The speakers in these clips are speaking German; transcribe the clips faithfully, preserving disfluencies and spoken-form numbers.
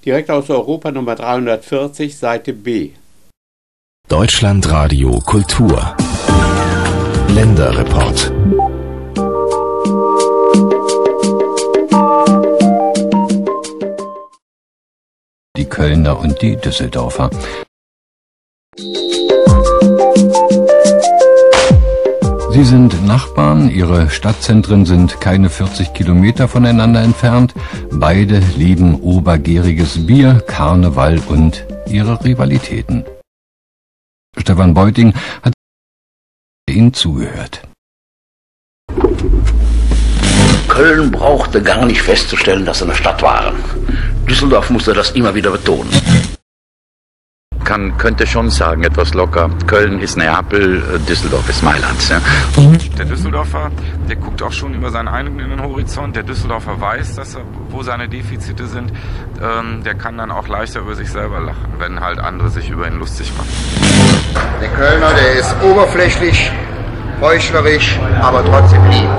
direkt aus Europa Nummer dreihundertvierzig, Seite B. Deutschlandradio Kultur Länderreport. Die Kölner und die Düsseldorfer. Sie sind Nachbarn, ihre Stadtzentren sind keine vierzig Kilometer voneinander entfernt. Beide lieben obergäriges Bier, Karneval und ihre Rivalitäten. Stefan Beuting hat ihnen zugehört. Köln brauchte gar nicht festzustellen, dass sie eine Stadt waren. Düsseldorf musste das immer wieder betonen. Kann, könnte schon sagen, etwas locker, Köln ist Neapel, Düsseldorf ist Mailand. Ja. Der Düsseldorfer, der guckt auch schon über seinen eigenen Horizont. Der Düsseldorfer weiß, dass er, wo seine Defizite sind. Ähm, der kann dann auch leichter über sich selber lachen, wenn halt andere sich über ihn lustig machen. Der Kölner, der ist oberflächlich, heuchlerisch, aber trotzdem lieb.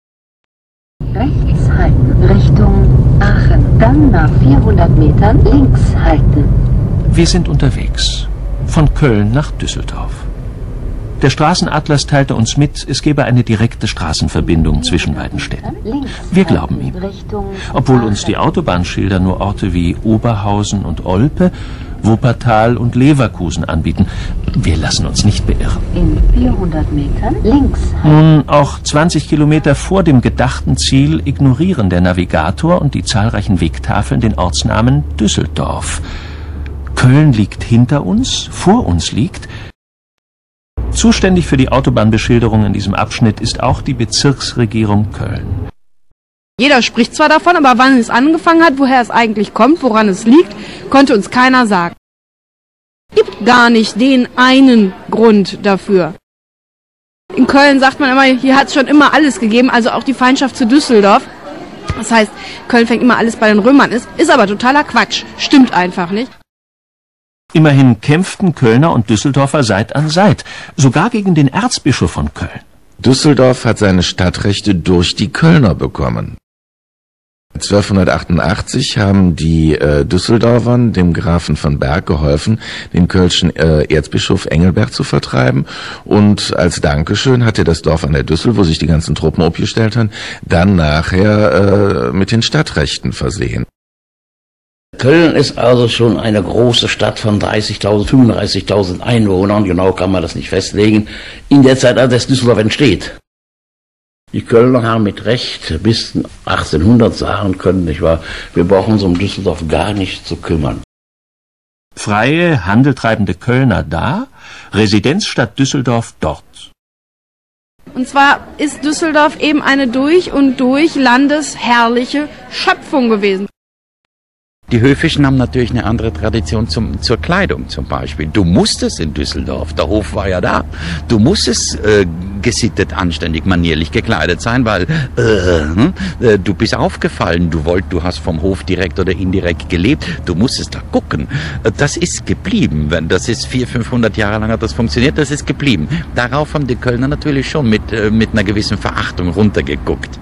Rechts halten, Richtung Aachen. Dann nach vierhundert Metern links halten. Wir sind unterwegs. Von Köln nach Düsseldorf. Der Straßenatlas teilte uns mit, es gebe eine direkte Straßenverbindung zwischen beiden Städten. Wir glauben ihm. Obwohl uns die Autobahnschilder nur Orte wie Oberhausen und Olpe, Wuppertal und Leverkusen anbieten. Wir lassen uns nicht beirren. In vierhundert Metern links halten. Nun, auch zwanzig Kilometer vor dem gedachten Ziel ignorieren der Navigator und die zahlreichen Wegtafeln den Ortsnamen Düsseldorf. Köln liegt hinter uns, vor uns liegt. Zuständig für die Autobahnbeschilderung in diesem Abschnitt ist auch die Bezirksregierung Köln. Jeder spricht zwar davon, aber wann es angefangen hat, woher es eigentlich kommt, woran es liegt, konnte uns keiner sagen. Es gibt gar nicht den einen Grund dafür. In Köln sagt man immer, hier hat es schon immer alles gegeben, also auch die Feindschaft zu Düsseldorf. Das heißt, Köln fängt immer alles bei den Römern ist, ist aber totaler Quatsch, stimmt einfach nicht. Immerhin kämpften Kölner und Düsseldorfer Seit an Seit, sogar gegen den Erzbischof von Köln. Düsseldorf hat seine Stadtrechte durch die Kölner bekommen. zwölfhundertachtundachtzig haben die äh, Düsseldorfern dem Grafen von Berg geholfen, den kölschen äh, Erzbischof Engelbert zu vertreiben. Und als Dankeschön hat er das Dorf an der Düssel, wo sich die ganzen Truppen aufgestellt haben, dann nachher äh, mit den Stadtrechten versehen. Köln ist also schon eine große Stadt von dreißigtausend, fünfunddreißigtausend Einwohnern, genau kann man das nicht festlegen, in der Zeit, als Düsseldorf entsteht. Die Kölner haben mit Recht bis achtzehnhundert sagen können, nicht wahr, wir brauchen uns um Düsseldorf gar nicht zu kümmern. Freie, handeltreibende Kölner da, Residenzstadt Düsseldorf dort. Und zwar ist Düsseldorf eben eine durch und durch landesherrliche Schöpfung gewesen. Die Höfischen haben natürlich eine andere Tradition zum, zur Kleidung zum Beispiel. Du musstest in Düsseldorf, der Hof war ja da, du musstest äh, gesittet, anständig, manierlich gekleidet sein, weil äh, äh, du bist aufgefallen, du wollt, du hast vom Hof direkt oder indirekt gelebt, du musstest da gucken. Das ist geblieben, wenn das ist vierhundert, fünfhundert Jahre lang hat das funktioniert, das ist geblieben. Darauf haben die Kölner natürlich schon mit, äh, mit einer gewissen Verachtung runtergeguckt.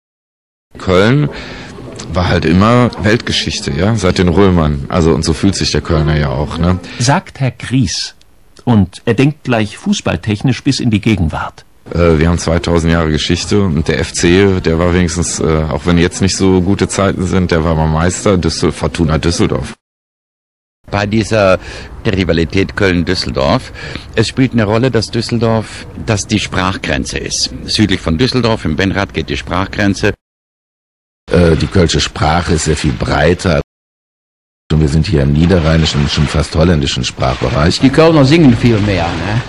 Köln war halt immer Weltgeschichte, ja, seit den Römern. Also, und so fühlt sich der Kölner ja auch, ne? Sagt Herr Gries. Und er denkt gleich fußballtechnisch bis in die Gegenwart. Äh, wir haben zweitausend Jahre Geschichte und der F C, der war wenigstens, äh, auch wenn jetzt nicht so gute Zeiten sind, der war mal Meister, Düssel, Fortuna Düsseldorf. Bei dieser der Rivalität Köln-Düsseldorf, es spielt eine Rolle, dass Düsseldorf, dass die Sprachgrenze ist. Südlich von Düsseldorf, im Benrath geht die Sprachgrenze. Die kölsche Sprache ist sehr viel breiter. Und wir sind hier im niederrheinischen, schon fast holländischen Sprachbereich. Die Kölner singen viel mehr, ne?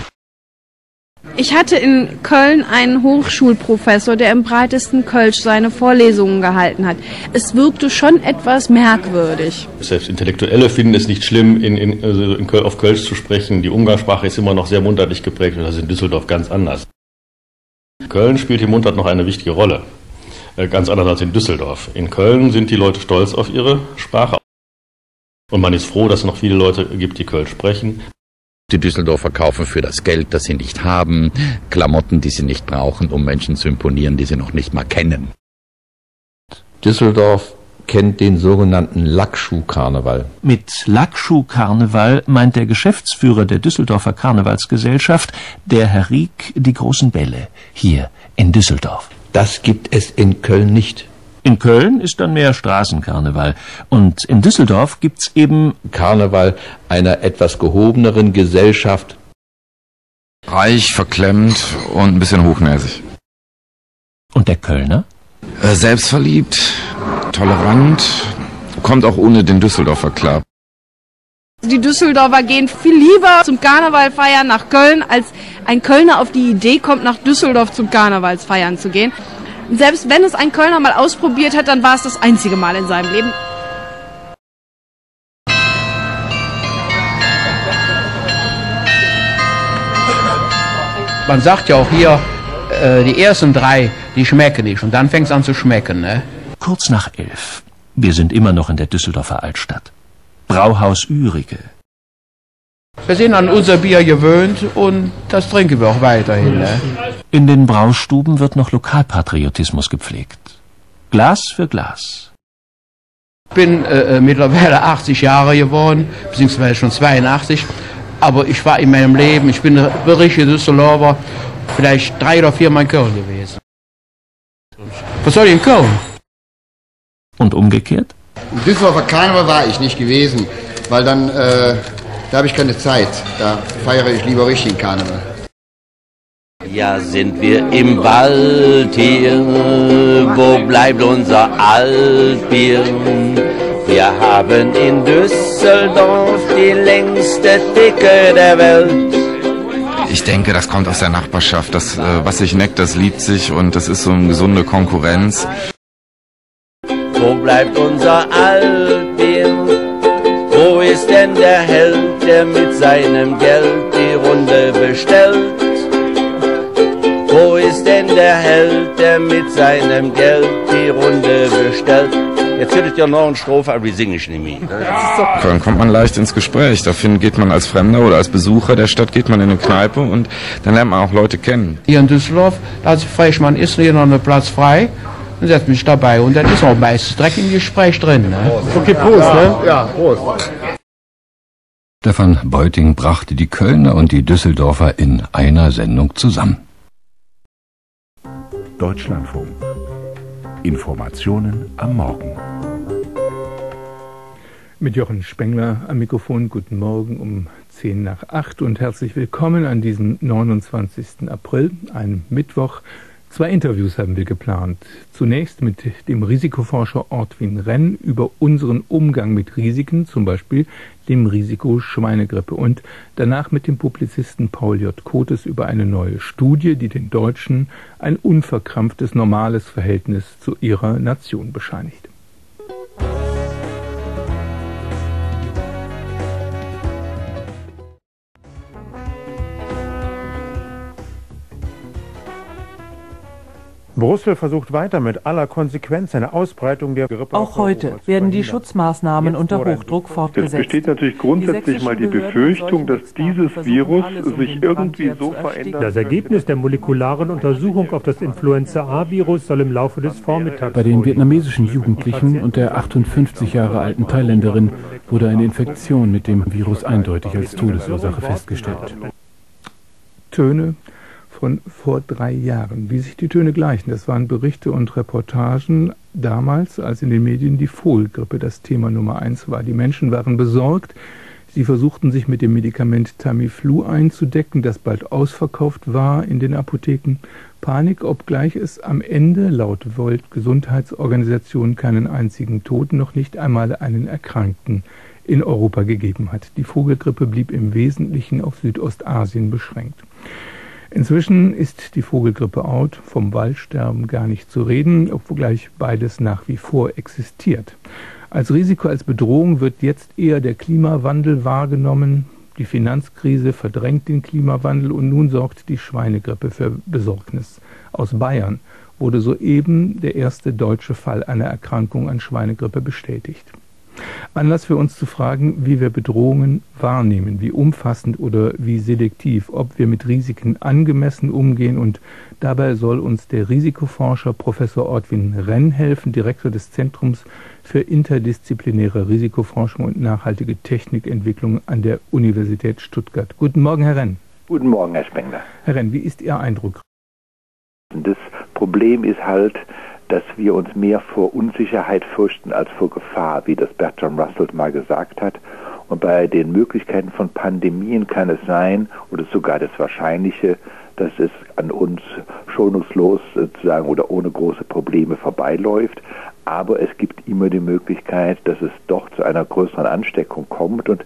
Ich hatte in Köln einen Hochschulprofessor, der im breitesten Kölsch seine Vorlesungen gehalten hat. Es wirkte schon etwas merkwürdig. Selbst Intellektuelle finden es nicht schlimm, in, in, also in Köl, auf Kölsch zu sprechen. Die Umgangssprache ist immer noch sehr mundartlich geprägt und das ist in Düsseldorf ganz anders. Köln spielt im Mundart noch eine wichtige Rolle. Ganz anders als in Düsseldorf. In Köln sind die Leute stolz auf ihre Sprache. Und man ist froh, dass es noch viele Leute gibt, die Kölsch sprechen. Die Düsseldorfer kaufen für das Geld, das sie nicht haben, Klamotten, die sie nicht brauchen, um Menschen zu imponieren, die sie noch nicht mal kennen. Düsseldorf kennt den sogenannten Lackschuh-Karneval. Mit Lackschuh-Karneval meint der Geschäftsführer der Düsseldorfer Karnevalsgesellschaft, der Herr Rieck, die großen Bälle hier in Düsseldorf. Das gibt es in Köln nicht. In Köln ist dann mehr Straßenkarneval. Und in Düsseldorf gibt's eben Karneval einer etwas gehobeneren Gesellschaft. Reich, verklemmt und ein bisschen hochnäsig. Und der Kölner? Äh, selbstverliebt, tolerant, kommt auch ohne den Düsseldorfer klar. Die Düsseldorfer gehen viel lieber zum Karnevalfeiern nach Köln, als ein Kölner auf die Idee kommt, nach Düsseldorf zum Karnevalsfeiern zu gehen. Und selbst wenn es ein Kölner mal ausprobiert hat, dann war es das einzige Mal in seinem Leben. Man sagt ja auch hier, äh, die ersten drei, die schmecken nicht. Und dann fängt es an zu schmecken, ne? Kurz nach elf. Wir sind immer noch in der Düsseldorfer Altstadt. Brauhaus Ürige. Wir sind an unser Bier gewöhnt und das trinken wir auch weiterhin, ne? In den Braustuben wird noch Lokalpatriotismus gepflegt. Glas für Glas. Ich bin äh, mittlerweile achtzig Jahre geworden, beziehungsweise schon zweiundachtzig. Aber ich war in meinem Leben, ich bin ein richtiger Düsseldorfer, vielleicht drei oder viermal in Köln gewesen. Was soll ich in Köln? Und umgekehrt? Im Düsseldorfer Karneval war ich nicht gewesen, weil dann, äh, da habe ich keine Zeit. Da feiere ich lieber richtigen Karneval. Ja, sind wir im Wald hier, wo bleibt unser Altbier? Wir haben in Düsseldorf die längste Dicke der Welt. Ich denke, das kommt aus der Nachbarschaft. Das, äh, was sich neckt, das liebt sich und das ist so eine gesunde Konkurrenz. Wo bleibt unser Altbier? Wo ist denn der Held, der mit seinem Geld die Runde bestellt? Wo ist denn der Held, der mit seinem Geld die Runde bestellt? Jetzt hättet ihr noch eine Strophe, aber die singe ich nicht mehr. Köln kommt man leicht ins Gespräch. Da geht man als Fremder oder als Besucher der Stadt, geht man in eine Kneipe und dann lernt man auch Leute kennen. Hier in Düsseldorf, als Freshmann ist hier noch ein Platz frei, dann setzt mich dabei und dann ist auch meistens direkt im Gespräch drin. Ne? Okay, Prost, ne? Ja, Prost. Stefan Beuting brachte die Kölner und die Düsseldorfer in einer Sendung zusammen. Deutschlandfunk. Informationen am Morgen. Mit Jochen Spengler am Mikrofon. Guten Morgen um zehn nach acht und herzlich willkommen an diesem neunundzwanzigsten April, einem Mittwoch. Zwei Interviews haben wir geplant. Zunächst mit dem Risikoforscher Ortwin Renn über unseren Umgang mit Risiken, zum Beispiel dem Risiko Schweinegrippe. Und danach mit dem Publizisten Paul J. Kotes über eine neue Studie, die den Deutschen ein unverkrampftes, normales Verhältnis zu ihrer Nation bescheinigt. Brüssel versucht weiter mit aller Konsequenz eine Ausbreitung der Grippe. Auch heute werden die Schutzmaßnahmen unter Hochdruck fortgesetzt. Es besteht natürlich grundsätzlich mal die Befürchtung, dass dieses Virus sich irgendwie so verändert. Das Ergebnis der molekularen Untersuchung auf das Influenza-A-Virus soll im Laufe des Vormittags. Bei den vietnamesischen Jugendlichen und der achtundfünfzig Jahre alten Thailänderin wurde eine Infektion mit dem Virus eindeutig als Todesursache festgestellt. Töne von vor drei Jahren. Wie sich die Töne gleichen, das waren Berichte und Reportagen damals, als in den Medien die Vogelgrippe das Thema Nummer eins war. Die Menschen waren besorgt. Sie versuchten sich mit dem Medikament Tamiflu einzudecken, das bald ausverkauft war in den Apotheken. Panik, obgleich es am Ende laut Weltgesundheitsorganisation keinen einzigen Toten, noch nicht einmal einen Erkrankten in Europa gegeben hat. Die Vogelgrippe blieb im Wesentlichen auf Südostasien beschränkt. Inzwischen ist die Vogelgrippe out, vom Waldsterben gar nicht zu reden, obgleich beides nach wie vor existiert. Als Risiko, als Bedrohung wird jetzt eher der Klimawandel wahrgenommen. Die Finanzkrise verdrängt den Klimawandel und nun sorgt die Schweinegrippe für Besorgnis. Aus Bayern wurde soeben der erste deutsche Fall einer Erkrankung an Schweinegrippe bestätigt. Anlass für uns zu fragen, wie wir Bedrohungen wahrnehmen, wie umfassend oder wie selektiv, ob wir mit Risiken angemessen umgehen, und dabei soll uns der Risikoforscher Professor Ortwin Renn helfen, Direktor des Zentrums für interdisziplinäre Risikoforschung und nachhaltige Technikentwicklung an der Universität Stuttgart. Guten Morgen, Herr Renn. Guten Morgen, Herr Spengler. Herr Renn, wie ist Ihr Eindruck? Das Problem ist halt, dass wir uns mehr vor Unsicherheit fürchten als vor Gefahr, wie das Bertrand Russell mal gesagt hat. Und bei den Möglichkeiten von Pandemien kann es sein, oder sogar das Wahrscheinliche, dass es an uns schonungslos sozusagen oder ohne große Probleme vorbeiläuft. Aber es gibt immer die Möglichkeit, dass es doch zu einer größeren Ansteckung kommt. Und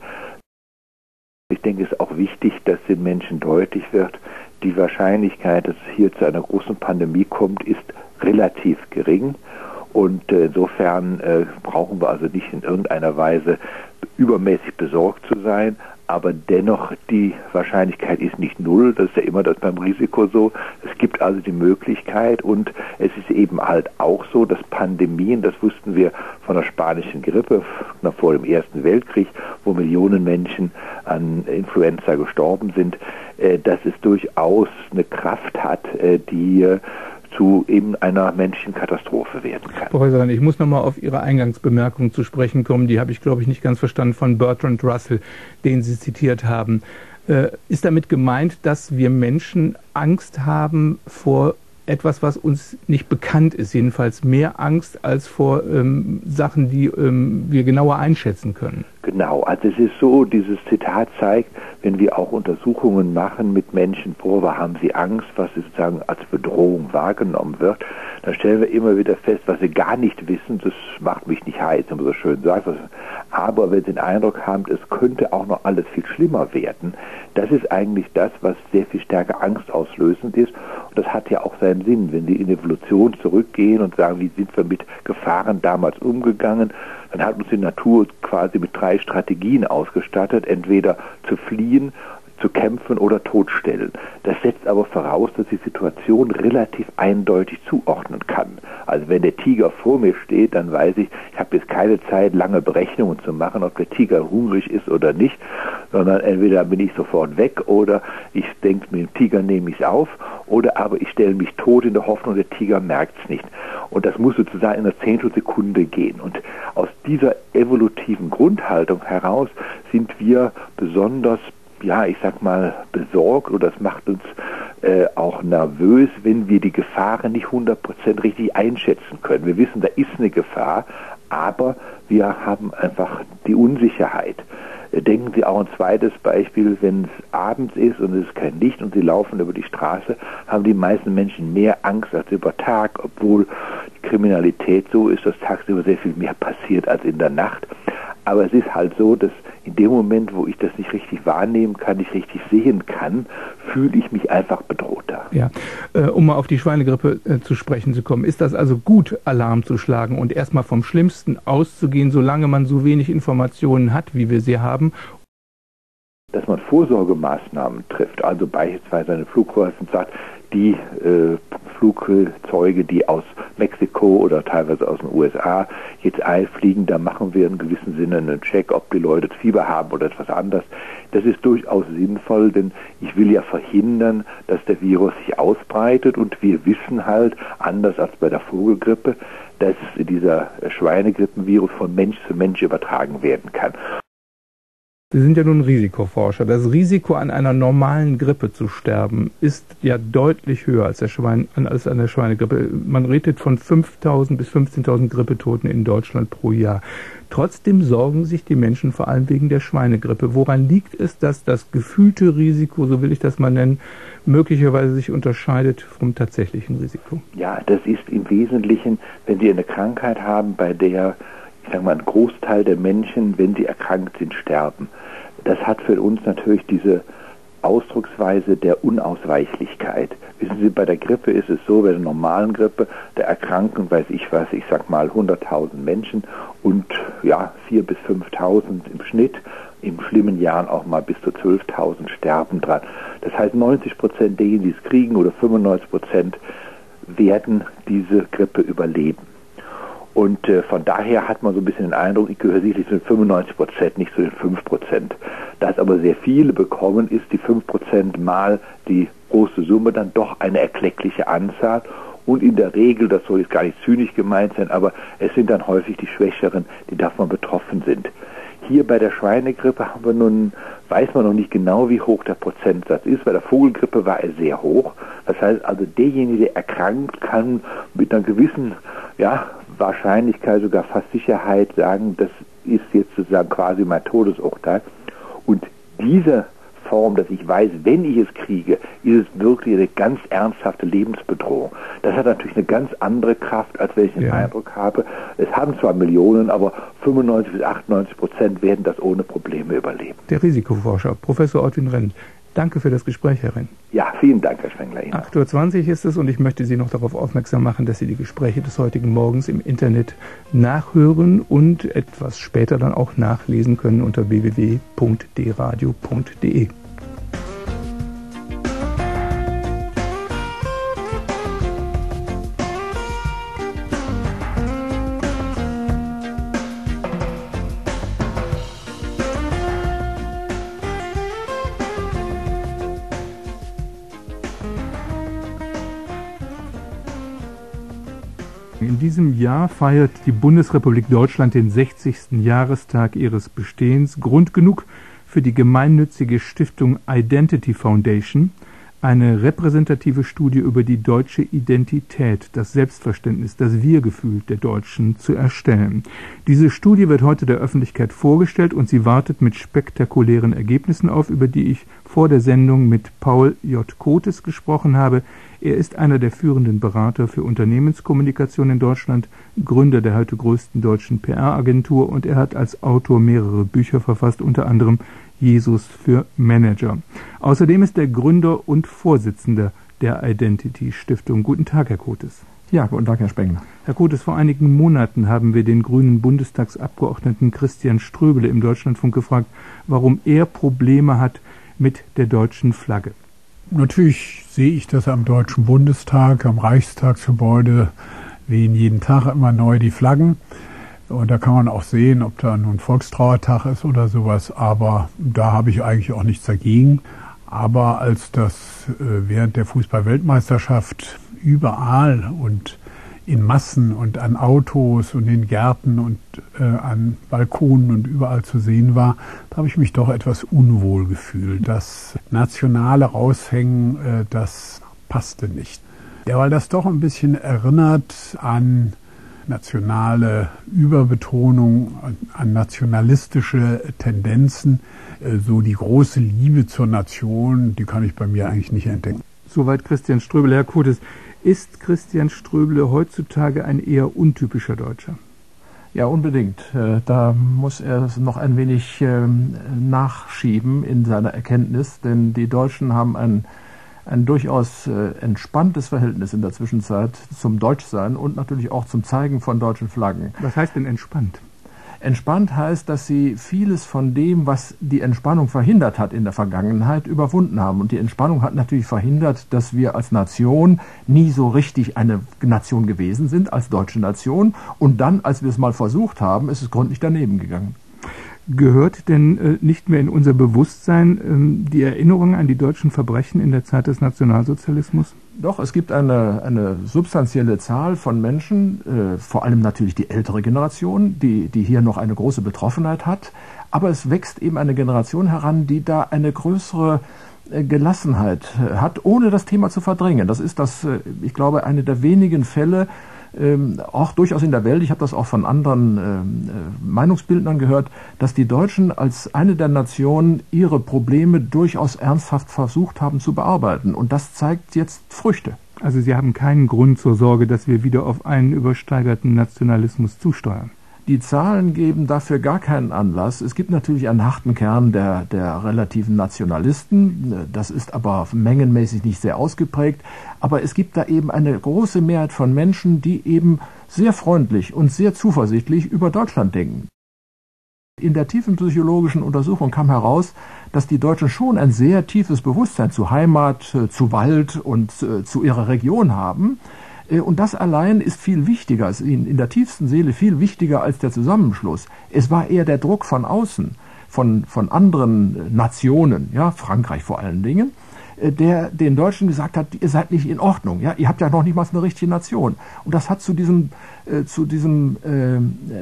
ich denke, es ist auch wichtig, dass den Menschen deutlich wird, die Wahrscheinlichkeit, dass es hier zu einer großen Pandemie kommt, ist relativ gering. Und äh, insofern äh, brauchen wir also nicht in irgendeiner Weise übermäßig besorgt zu sein. Aber dennoch, die Wahrscheinlichkeit ist nicht null. Das ist ja immer das beim Risiko so. Es gibt also die Möglichkeit, und es ist eben halt auch so, dass Pandemien, das wussten wir von der spanischen Grippe noch vor dem Ersten Weltkrieg, wo Millionen Menschen an Influenza gestorben sind, äh, dass es durchaus eine Kraft hat, äh, die äh, zu eben einer menschlichen Katastrophe werden kann. Professor Renn, ich muss nochmal auf Ihre Eingangsbemerkung zu sprechen kommen. Die habe ich, glaube ich, nicht ganz verstanden, von Bertrand Russell, den Sie zitiert haben. Äh, ist damit gemeint, dass wir Menschen Angst haben vor etwas, was uns nicht bekannt ist, jedenfalls mehr Angst als vor ähm, Sachen, die ähm, wir genauer einschätzen können? Genau, also es ist so, dieses Zitat zeigt, wenn wir auch Untersuchungen machen mit Menschen, worüber haben sie Angst, was sozusagen als Bedrohung wahrgenommen wird, dann stellen wir immer wieder fest, was sie gar nicht wissen, das macht mich nicht heiß, wie man so schön sagt, aber wenn sie den Eindruck haben, es könnte auch noch alles viel schlimmer werden, das ist eigentlich das, was sehr viel stärker angstauslösend ist, und das hat ja auch seinen Sinn, wenn Sie in die Evolution zurückgehen und sagen, wie sind wir mit Gefahren damals umgegangen, dann hat uns die Natur quasi mit drei Strategien ausgestattet, entweder zu fliehen, zu kämpfen oder totstellen. Das setzt aber voraus, dass die Situation relativ eindeutig zuordnen kann. Also wenn der Tiger vor mir steht, dann weiß ich, ich habe jetzt keine Zeit, lange Berechnungen zu machen, ob der Tiger hungrig ist oder nicht, sondern entweder bin ich sofort weg oder ich denke, mit dem Tiger nehme ich es auf, oder aber ich stelle mich tot in der Hoffnung, der Tiger merkt es nicht. Und das muss sozusagen in einer Zehntelsekunde gehen. Und aus dieser evolutiven Grundhaltung heraus sind wir besonders, ja, ich sag mal, besorgt, oder das macht uns äh, auch nervös, wenn wir die Gefahren nicht hundert Prozent richtig einschätzen können. Wir wissen, da ist eine Gefahr, aber wir haben einfach die Unsicherheit. Äh, denken Sie auch ein zweites Beispiel, wenn es abends ist und es ist kein Licht und Sie laufen über die Straße, haben die meisten Menschen mehr Angst als über Tag, obwohl die Kriminalität so ist, dass tagsüber sehr viel mehr passiert als in der Nacht. Aber es ist halt so, dass in dem Moment, wo ich das nicht richtig wahrnehmen kann, nicht richtig sehen kann, fühle ich mich einfach bedrohter. Ja, äh, um mal auf die Schweinegrippe äh, zu sprechen zu kommen, ist das also gut, Alarm zu schlagen und erstmal vom Schlimmsten auszugehen, solange man so wenig Informationen hat, wie wir sie haben? Dass man Vorsorgemaßnahmen trifft, also beispielsweise eine Flughäfen sagt, die äh, Flugzeuge, die aus Mexiko oder teilweise aus den U S A jetzt einfliegen, da machen wir in gewissem Sinne einen Check, ob die Leute Fieber haben oder etwas anderes. Das ist durchaus sinnvoll, denn ich will ja verhindern, dass der Virus sich ausbreitet, und wir wissen halt, anders als bei der Vogelgrippe, dass dieser Schweinegrippenvirus von Mensch zu Mensch übertragen werden kann. Sie sind ja nun Risikoforscher. Das Risiko, an einer normalen Grippe zu sterben, ist ja deutlich höher als, der Schwein, als an der Schweinegrippe. Man redet von fünftausend bis fünfzehntausend Grippetoten in Deutschland pro Jahr. Trotzdem sorgen sich die Menschen vor allem wegen der Schweinegrippe. Woran liegt es, dass das gefühlte Risiko, so will ich das mal nennen, möglicherweise sich unterscheidet vom tatsächlichen Risiko? Ja, das ist im Wesentlichen, wenn Sie eine Krankheit haben, bei der, ich sage mal, ein Großteil der Menschen, wenn sie erkrankt sind, sterben. Das hat für uns natürlich diese Ausdrucksweise der Unausweichlichkeit. Wissen Sie, bei der Grippe ist es so, bei der normalen Grippe, der erkranken, weiß ich was, ich sag mal hunderttausend Menschen und ja, viertausend bis fünftausend im Schnitt, in schlimmen Jahren auch mal bis zu zwölftausend sterben dran. Das heißt, neunzig Prozent derjenigen, die es kriegen, oder fünfundneunzig Prozent werden diese Grippe überleben. Und äh, von daher hat man so ein bisschen den Eindruck, ich gehöre sicherlich zu den fünfundneunzig Prozent, nicht zu den fünf Prozent. Da es aber sehr viele bekommen, ist die fünf Prozent mal die große Summe dann doch eine erkleckliche Anzahl. Und in der Regel, das soll jetzt gar nicht zynisch gemeint sein, aber es sind dann häufig die Schwächeren, die davon betroffen sind. Hier bei der Schweinegrippe haben wir nun, weiß man noch nicht genau, wie hoch der Prozentsatz ist. Bei der Vogelgrippe war er sehr hoch. Das heißt also, derjenige, der erkrankt, kann mit einer gewissen ja, Wahrscheinlichkeit, sogar fast Sicherheit sagen, das ist jetzt sozusagen quasi mein Todesurteil. Und diese Form, dass ich weiß, wenn ich es kriege, ist es wirklich eine ganz ernsthafte Lebensbedrohung. Das hat natürlich eine ganz andere Kraft, als wenn ich den ja. Eindruck habe, es haben zwar Millionen, aber fünfundneunzig bis achtundneunzig Prozent werden das ohne Probleme überleben. Der Risikoforscher, Professor Ortwin Renn. Danke für das Gespräch, Herr Renn. Ja, vielen Dank, Herr Spengler. acht Uhr zwanzig ist es und ich möchte Sie noch darauf aufmerksam machen, dass Sie die Gespräche des heutigen Morgens im Internet nachhören und etwas später dann auch nachlesen können unter w w w punkt d radio punkt d e. In diesem Jahr feiert die Bundesrepublik Deutschland den sechzigsten Jahrestag ihres Bestehens. Grund genug für die gemeinnützige Stiftung Identity Foundation, eine repräsentative Studie über die deutsche Identität, das Selbstverständnis, das Wir-Gefühl der Deutschen zu erstellen. Diese Studie wird heute der Öffentlichkeit vorgestellt und sie wartet mit spektakulären Ergebnissen auf, über die ich vor der Sendung mit Paul J. Kotes gesprochen habe. Er ist einer der führenden Berater für Unternehmenskommunikation in Deutschland, Gründer der heute größten deutschen P R-Agentur und er hat als Autor mehrere Bücher verfasst, unter anderem Jesus für Manager. Außerdem ist er Gründer und Vorsitzender der Identity Stiftung. Guten Tag, Herr Kotes. Ja, guten Tag, Herr Spengler. Herr Kotes, vor einigen Monaten haben wir den grünen Bundestagsabgeordneten Christian Ströbele im Deutschlandfunk gefragt, warum er Probleme hat mit der deutschen Flagge. Natürlich sehe ich das am Deutschen Bundestag, am Reichstagsgebäude, wehen jeden Tag immer neu die Flaggen. Und da kann man auch sehen, ob da nun Volkstrauertag ist oder sowas, aber da habe ich eigentlich auch nichts dagegen. Aber als das äh, während der Fußball-Weltmeisterschaft überall und in Massen und an Autos und in Gärten und äh, an Balkonen und überall zu sehen war, da habe ich mich doch etwas unwohl gefühlt. Das nationale Raushängen, äh, das passte nicht. Ja, weil das doch ein bisschen erinnert an nationale Überbetonung, an nationalistische Tendenzen. Äh, so die große Liebe zur Nation, die kann ich bei mir eigentlich nicht entdecken. Soweit Christian Ströbele. Herr Kotes, ist Christian Ströbele heutzutage ein eher untypischer Deutscher? Ja, unbedingt. Da muss er noch ein wenig nachschieben in seiner Erkenntnis, denn die Deutschen haben ein, ein durchaus entspanntes Verhältnis in der Zwischenzeit zum Deutschsein und natürlich auch zum Zeigen von deutschen Flaggen. Was heißt denn entspannt? Entspannt heißt, dass sie vieles von dem, was die Entspannung verhindert hat in der Vergangenheit, überwunden haben. Und die Entspannung hat natürlich verhindert, dass wir als Nation nie so richtig eine Nation gewesen sind, als deutsche Nation. Und dann, als wir es mal versucht haben, ist es gründlich daneben gegangen. Gehört denn äh, nicht mehr in unser Bewusstsein ähm, die Erinnerung an die deutschen Verbrechen in der Zeit des Nationalsozialismus? Doch, es gibt eine, eine substanzielle Zahl von Menschen, äh, vor allem natürlich die ältere Generation, die, die hier noch eine große Betroffenheit hat. Aber es wächst eben eine Generation heran, die da eine größere äh, Gelassenheit äh, hat, ohne das Thema zu verdrängen. Das ist das, äh, ich glaube, eine der wenigen Fälle, Ähm, auch durchaus in der Welt, ich habe das auch von anderen ähm, äh, Meinungsbildnern gehört, dass die Deutschen als eine der Nationen ihre Probleme durchaus ernsthaft versucht haben zu bearbeiten. Und das zeigt jetzt Früchte. Also Sie haben keinen Grund zur Sorge, dass wir wieder auf einen übersteigerten Nationalismus zusteuern? Die Zahlen geben dafür gar keinen Anlass. Es gibt natürlich einen harten Kern der, der relativen Nationalisten. Das ist aber mengenmäßig nicht sehr ausgeprägt. Aber es gibt da eben eine große Mehrheit von Menschen, die eben sehr freundlich und sehr zuversichtlich über Deutschland denken. In der tiefen psychologischen Untersuchung kam heraus, dass die Deutschen schon ein sehr tiefes Bewusstsein zu Heimat, zu Wald und zu ihrer Region haben. Und das allein ist viel wichtiger, ist in der tiefsten Seele viel wichtiger als der Zusammenschluss. Es war eher der Druck von außen, von, von anderen Nationen, ja, Frankreich vor allen Dingen, der den Deutschen gesagt hat, ihr seid nicht in Ordnung, ja, ihr habt ja noch nicht mal eine richtige Nation. Und das hat zu diesem, äh, zu diesem äh,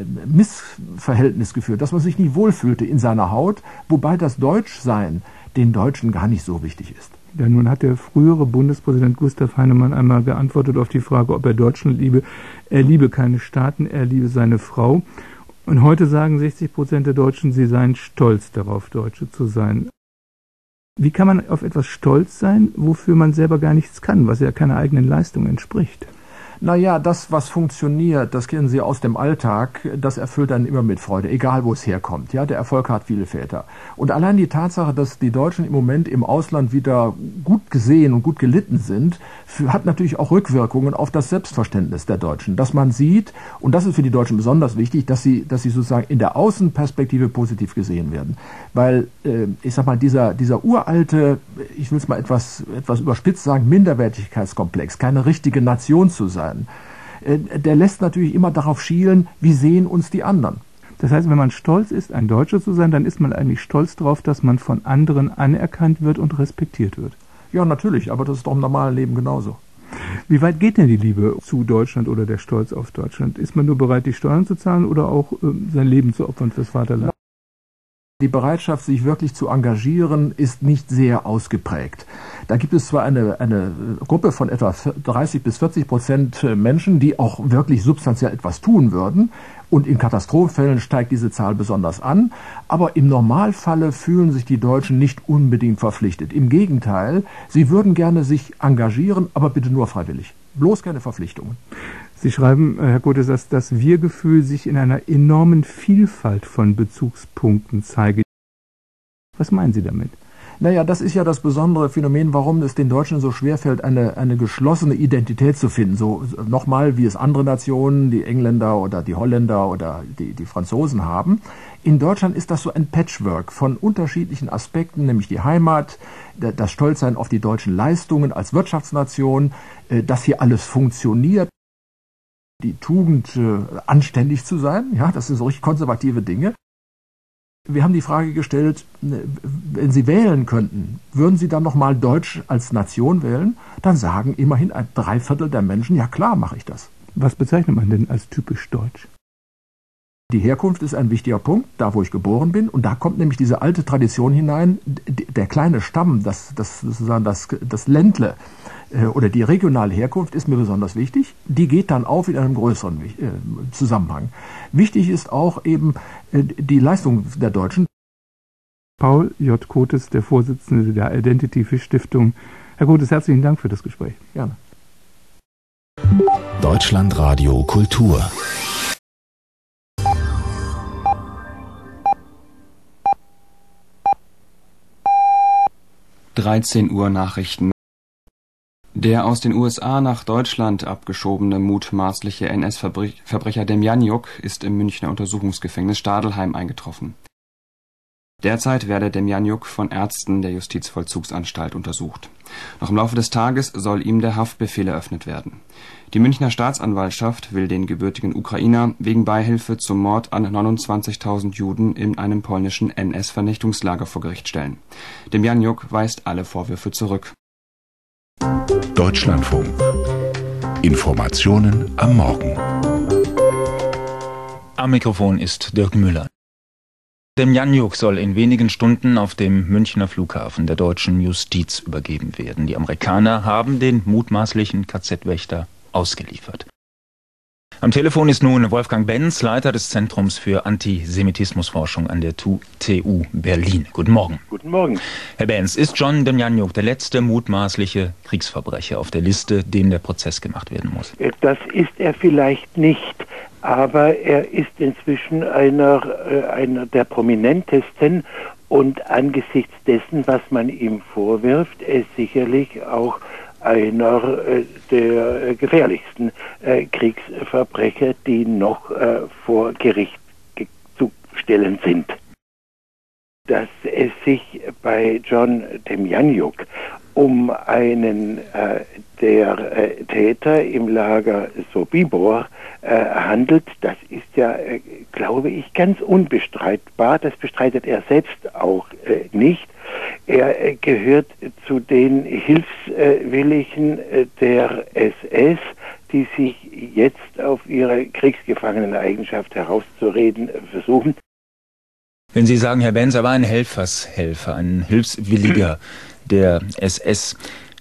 Missverhältnis geführt, dass man sich nicht wohlfühlte in seiner Haut, wobei das Deutschsein den Deutschen gar nicht so wichtig ist. Ja, nun hat der frühere Bundespräsident Gustav Heinemann einmal geantwortet auf die Frage, ob er Deutschland liebe. Er liebe keine Staaten, er liebe seine Frau. Und heute sagen sechzig Prozent der Deutschen, sie seien stolz darauf, Deutsche zu sein. Wie kann man auf etwas stolz sein, wofür man selber gar nichts kann, was ja keiner eigenen Leistung entspricht? Naja, das, was funktioniert, das kennen Sie aus dem Alltag, das erfüllt einen immer mit Freude, egal wo es herkommt. Ja, der Erfolg hat viele Väter. Und allein die Tatsache, dass die Deutschen im Moment im Ausland wieder gut gesehen und gut gelitten sind, hat natürlich auch Rückwirkungen auf das Selbstverständnis der Deutschen. Dass man sieht, und das ist für die Deutschen besonders wichtig, dass sie, dass sie sozusagen in der Außenperspektive positiv gesehen werden. Weil, äh, ich sag mal, dieser, dieser uralte, ich will es mal etwas, etwas überspitzt sagen, Minderwertigkeitskomplex, keine richtige Nation zu sein, der lässt natürlich immer darauf schielen, wie sehen uns die anderen. Das heißt, wenn man stolz ist, ein Deutscher zu sein, dann ist man eigentlich stolz darauf, dass man von anderen anerkannt wird und respektiert wird. Ja, natürlich, aber das ist doch im normalen Leben genauso. Wie weit geht denn die Liebe zu Deutschland oder der Stolz auf Deutschland? Ist man nur bereit, die Steuern zu zahlen oder auch äh, sein Leben zu opfern fürs Vaterland? Die Bereitschaft, sich wirklich zu engagieren, ist nicht sehr ausgeprägt. Da gibt es zwar eine, eine Gruppe von etwa dreißig bis vierzig Prozent Menschen, die auch wirklich substanziell etwas tun würden. Und in Katastrophenfällen steigt diese Zahl besonders an. Aber im Normalfalle fühlen sich die Deutschen nicht unbedingt verpflichtet. Im Gegenteil, sie würden gerne sich engagieren, aber bitte nur freiwillig. Bloß keine Verpflichtungen. Sie schreiben, Herr Kotes, dass das Wir-Gefühl sich in einer enormen Vielfalt von Bezugspunkten zeige. Was meinen Sie damit? Naja, das ist ja das besondere Phänomen, warum es den Deutschen so schwerfällt, eine, eine geschlossene Identität zu finden. So nochmal, wie es andere Nationen, die Engländer oder die Holländer oder die, die Franzosen haben. In Deutschland ist das so ein Patchwork von unterschiedlichen Aspekten, nämlich die Heimat, das Stolzsein auf die deutschen Leistungen als Wirtschaftsnation, dass hier alles funktioniert. Die Tugend, äh, anständig zu sein, ja, das sind so richtig konservative Dinge. Wir haben die Frage gestellt, wenn Sie wählen könnten, würden Sie dann nochmal Deutsch als Nation wählen? Dann sagen immerhin ein Dreiviertel der Menschen, ja klar, mache ich das. Was bezeichnet man denn als typisch deutsch? Die Herkunft ist ein wichtiger Punkt, da wo ich geboren bin, und da kommt nämlich diese alte Tradition hinein, der kleine Stamm, das, das, sozusagen das, das Ländle, oder die regionale Herkunft ist mir besonders wichtig. Die geht dann auf in einem größeren äh, Zusammenhang. Wichtig ist auch eben äh, die Leistung der Deutschen. Paul J. Kotes, der Vorsitzende der Identity Fish Stiftung. Herr Kotes, herzlichen Dank für das Gespräch. Gerne. Deutschlandradio Kultur. dreizehn Uhr Nachrichten. Der aus den U S A nach Deutschland abgeschobene mutmaßliche N S-Verbrecher Demjanjuk ist im Münchner Untersuchungsgefängnis Stadelheim eingetroffen. Derzeit werde Demjanjuk von Ärzten der Justizvollzugsanstalt untersucht. Noch im Laufe des Tages soll ihm der Haftbefehl eröffnet werden. Die Münchner Staatsanwaltschaft will den gebürtigen Ukrainer wegen Beihilfe zum Mord an neunundzwanzigtausend Juden in einem polnischen N S-Vernichtungslager vor Gericht stellen. Demjanjuk weist alle Vorwürfe zurück. Deutschlandfunk. Informationen am Morgen. Am Mikrofon ist Dirk Müller. Demjanjuk soll in wenigen Stunden auf dem Münchner Flughafen der deutschen Justiz übergeben werden. Die Amerikaner haben den mutmaßlichen K Z-Wächter ausgeliefert. Am Telefon ist nun Wolfgang Benz, Leiter des Zentrums für Antisemitismusforschung an der T U Berlin. Guten Morgen. Guten Morgen. Herr Benz, ist John Demjanjuk der letzte mutmaßliche Kriegsverbrecher auf der Liste, dem der Prozess gemacht werden muss? Das ist er vielleicht nicht, aber er ist inzwischen einer, äh, einer der prominentesten und angesichts dessen, was man ihm vorwirft, er ist sicherlich auch einer äh, der äh, gefährlichsten äh, Kriegsverbrecher, die noch äh, vor Gericht zu stellen sind. Dass es sich bei John Demjanjuk um einen äh, der äh, Täter im Lager Sobibor äh, handelt. Das ist ja, äh, glaube ich, ganz unbestreitbar. Das bestreitet er selbst auch äh, nicht. Er äh, gehört zu den Hilfswilligen äh, der S S, die sich jetzt auf ihre Kriegsgefangeneneigenschaft herauszureden äh, versuchen. Wenn Sie sagen, Herr Benz, er war ein Helfershelfer, ein Hilfswilliger der S S.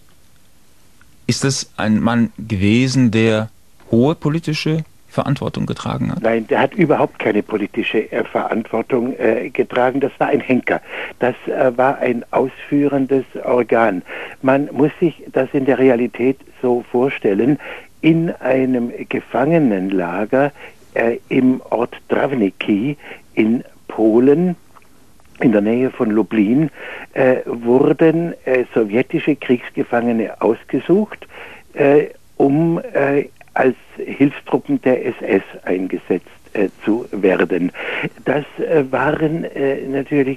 Ist es ein Mann gewesen, der hohe politische Verantwortung getragen hat? Nein, der hat überhaupt keine politische äh, Verantwortung äh, getragen. Das war ein Henker. Das äh, war ein ausführendes Organ. Man muss sich das in der Realität so vorstellen. In einem Gefangenenlager äh, im Ort Trawnicki in Polen, in der Nähe von Lublin, äh, wurden äh, sowjetische Kriegsgefangene ausgesucht, äh, um äh, als Hilfstruppen der S S eingesetzt äh, zu werden. Das äh, waren äh, natürlich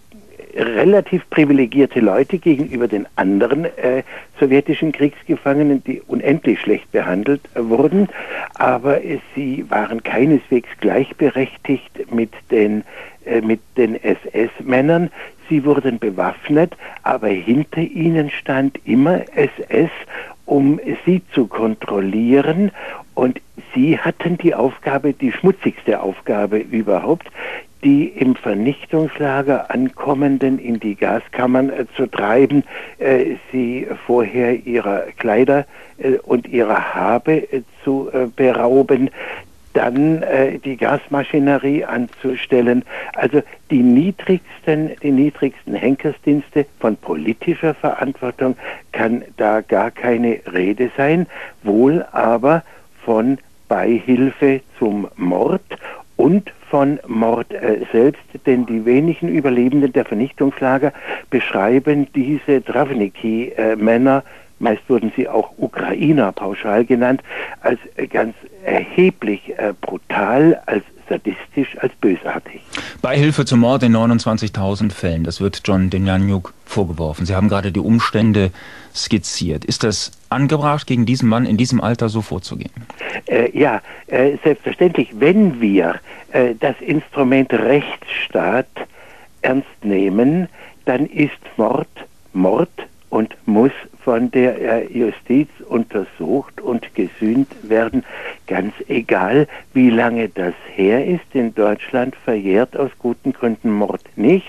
relativ privilegierte Leute gegenüber den anderen äh, sowjetischen Kriegsgefangenen, die unendlich schlecht behandelt äh, wurden, aber äh, sie waren keineswegs gleichberechtigt mit den äh, mit den S S-Männern. Sie wurden bewaffnet, aber hinter ihnen stand immer S S, um sie zu kontrollieren, und sie hatten die Aufgabe, die schmutzigste Aufgabe überhaupt, die im Vernichtungslager Ankommenden in die Gaskammern äh, zu treiben, äh, sie vorher ihrer Kleider äh, und ihrer Habe äh, zu äh, berauben, dann äh, die Gasmaschinerie anzustellen. Also die niedrigsten, die niedrigsten Henkersdienste. Von politischer Verantwortung kann da gar keine Rede sein, wohl aber von Beihilfe zum Mord und von Mord äh, selbst, denn die wenigen Überlebenden der Vernichtungslager beschreiben diese Trawnicki-Männer, meist wurden sie auch Ukrainer pauschal genannt, als äh, ganz erheblich äh, brutal, als sadistisch, als bösartig. Beihilfe zum Mord in neunundzwanzigtausend Fällen, das wird John Demjanjuk vorgeworfen. Sie haben gerade die Umstände skizziert. Ist das angebracht, gegen diesen Mann in diesem Alter so vorzugehen? Äh, ja, äh, selbstverständlich. Wenn wir äh, das Instrument Rechtsstaat ernst nehmen, dann ist Mord Mord und muss von der äh, Justiz untersucht und gesühnt werden, ganz egal, wie lange das her ist. In Deutschland verjährt aus guten Gründen Mord nicht.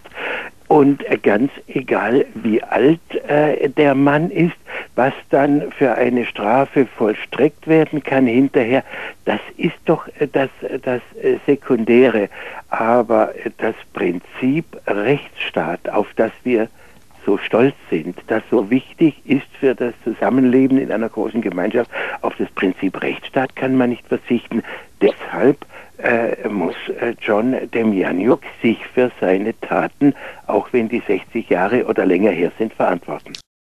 Und äh, ganz egal, wie alt äh, der Mann ist, was dann für eine Strafe vollstreckt werden kann hinterher, das ist doch äh, das, das äh, Sekundäre. Aber äh, das Prinzip Rechtsstaat, auf das wir so stolz sind, das so wichtig ist für das Zusammenleben in einer großen Gemeinschaft, auf das Prinzip Rechtsstaat kann man nicht verzichten. Deshalb äh, muss äh, John Demjanjuk sich für seine Taten, auch wenn die sechzig Jahre oder länger her sind, verantworten.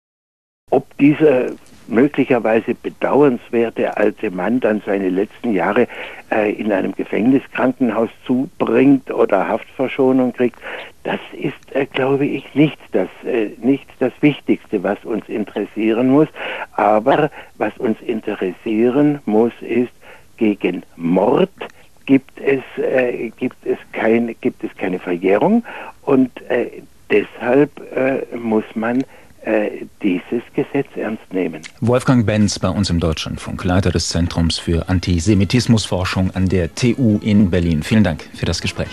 Ob dieser möglicherweise bedauernswerte alte Mann dann seine letzten Jahre äh, in einem Gefängniskrankenhaus zubringt oder Haftverschonung kriegt, das ist, äh, glaube ich, nicht das, äh, nicht das Wichtigste, was uns interessieren muss. Aber was uns interessieren muss, ist, gegen Mord gibt es, äh, gibt es, kein, gibt es keine Verjährung, und äh, deshalb äh, muss man dieses Gesetz ernst nehmen. Wolfgang Benz bei uns im Deutschlandfunk, Leiter des Zentrums für Antisemitismusforschung an der T U in Berlin. Vielen Dank für das Gespräch.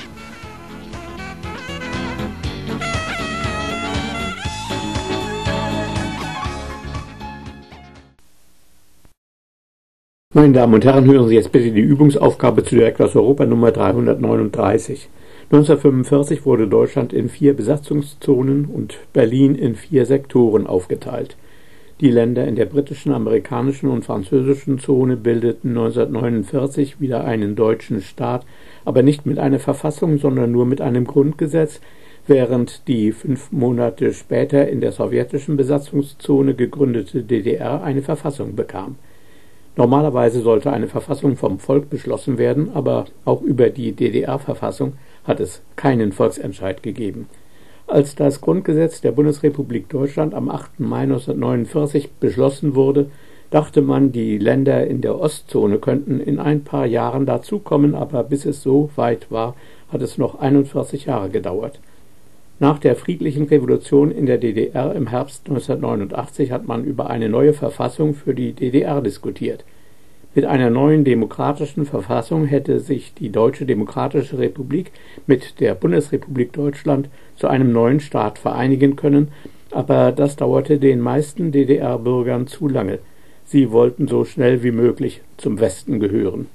Meine Damen und Herren, hören Sie jetzt bitte die Übungsaufgabe zu Direkt aus Europa Nummer dreihundertneununddreißig. neunzehnhundertfünfundvierzig wurde Deutschland in vier Besatzungszonen und Berlin in vier Sektoren aufgeteilt. Die Länder in der britischen, amerikanischen und französischen Zone bildeten neunzehnhundertneunundvierzig wieder einen deutschen Staat, aber nicht mit einer Verfassung, sondern nur mit einem Grundgesetz, während die fünf Monate später in der sowjetischen Besatzungszone gegründete D D R eine Verfassung bekam. Normalerweise sollte eine Verfassung vom Volk beschlossen werden, aber auch über die D D R-Verfassung hat es keinen Volksentscheid gegeben. Als das Grundgesetz der Bundesrepublik Deutschland am achten Mai neunzehnhundertneunundvierzig beschlossen wurde, dachte man, die Länder in der Ostzone könnten in ein paar Jahren dazukommen, aber bis es so weit war, hat es noch einundvierzig Jahre gedauert. Nach der friedlichen Revolution in der D D R im Herbst neunzehnhundertneunundachtzig hat man über eine neue Verfassung für die D D R diskutiert. Mit einer neuen demokratischen Verfassung hätte sich die Deutsche Demokratische Republik mit der Bundesrepublik Deutschland zu einem neuen Staat vereinigen können, aber das dauerte den meisten D D R-Bürgern zu lange. Sie wollten so schnell wie möglich zum Westen gehören.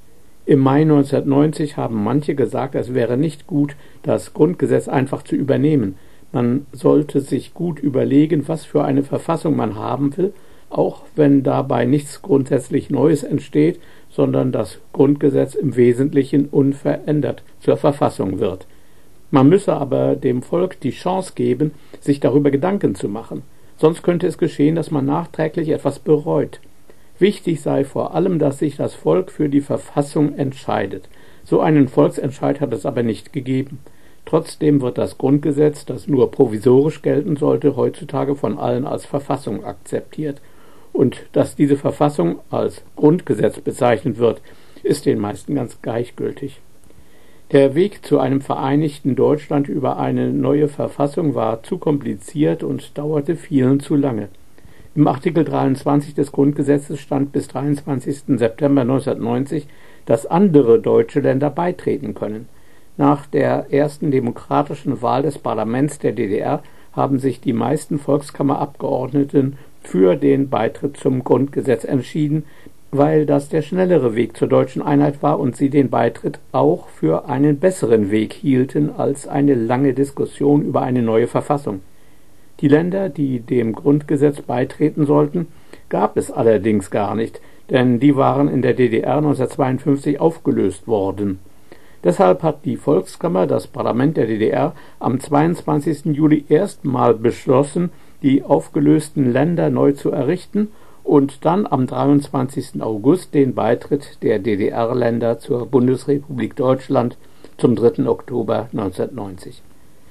Im Mai neunzehnhundertneunzig haben manche gesagt, es wäre nicht gut, das Grundgesetz einfach zu übernehmen. Man sollte sich gut überlegen, was für eine Verfassung man haben will, auch wenn dabei nichts grundsätzlich Neues entsteht, sondern das Grundgesetz im Wesentlichen unverändert zur Verfassung wird. Man müsse aber dem Volk die Chance geben, sich darüber Gedanken zu machen. Sonst könnte es geschehen, dass man nachträglich etwas bereut. Wichtig sei vor allem, dass sich das Volk für die Verfassung entscheidet. So einen Volksentscheid hat es aber nicht gegeben. Trotzdem wird das Grundgesetz, das nur provisorisch gelten sollte, heutzutage von allen als Verfassung akzeptiert. Und dass diese Verfassung als Grundgesetz bezeichnet wird, ist den meisten ganz gleichgültig. Der Weg zu einem vereinigten Deutschland über eine neue Verfassung war zu kompliziert und dauerte vielen zu lange. Im Artikel dreiundzwanzig des Grundgesetzes stand bis dreiundzwanzigsten September neunzehnhundertneunzig, dass andere deutsche Länder beitreten können. Nach der ersten demokratischen Wahl des Parlaments der D D R haben sich die meisten Volkskammerabgeordneten für den Beitritt zum Grundgesetz entschieden, weil das der schnellere Weg zur deutschen Einheit war und sie den Beitritt auch für einen besseren Weg hielten als eine lange Diskussion über eine neue Verfassung. Die Länder, die dem Grundgesetz beitreten sollten, gab es allerdings gar nicht, denn die waren in der D D R neunzehnhundertzweiundfünfzig aufgelöst worden. Deshalb hat die Volkskammer, das Parlament der D D R, am zweiundzwanzigsten Juli erstmal beschlossen, die aufgelösten Länder neu zu errichten und dann am dreiundzwanzigsten August den Beitritt der D D R-Länder zur Bundesrepublik Deutschland zum dritten Oktober neunzehnhundertneunzig.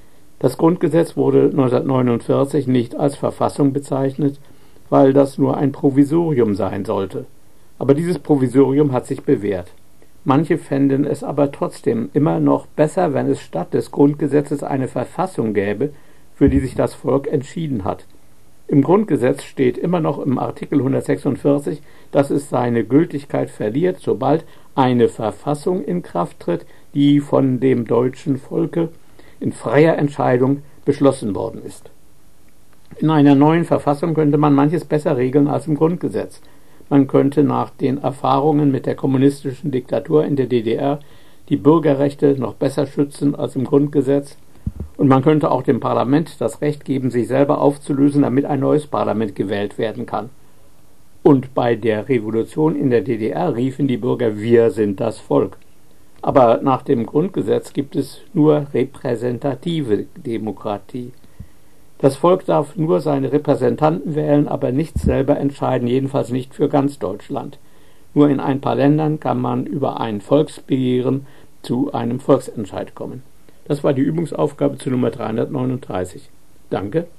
Das Grundgesetz wurde neunzehnhundertneunundvierzig nicht als Verfassung bezeichnet, weil das nur ein Provisorium sein sollte. Aber dieses Provisorium hat sich bewährt. Manche fänden es aber trotzdem immer noch besser, wenn es statt des Grundgesetzes eine Verfassung gäbe, für die sich das Volk entschieden hat. Im Grundgesetz steht immer noch im Artikel hundertsechsundvierzig, dass es seine Gültigkeit verliert, sobald eine Verfassung in Kraft tritt, die von dem deutschen Volke in freier Entscheidung beschlossen worden ist. In einer neuen Verfassung könnte man manches besser regeln als im Grundgesetz. Man könnte nach den Erfahrungen mit der kommunistischen Diktatur in der D D R die Bürgerrechte noch besser schützen als im Grundgesetz. Und man könnte auch dem Parlament das Recht geben, sich selber aufzulösen, damit ein neues Parlament gewählt werden kann. Und bei der Revolution in der D D R riefen die Bürger, wir sind das Volk. Aber nach dem Grundgesetz gibt es nur repräsentative Demokratie. Das Volk darf nur seine Repräsentanten wählen, aber nicht selber entscheiden, jedenfalls nicht für ganz Deutschland. Nur in ein paar Ländern kann man über ein Volksbegehren zu einem Volksentscheid kommen. Das war die Übungsaufgabe zu Nummer dreihundertneununddreißig. Danke.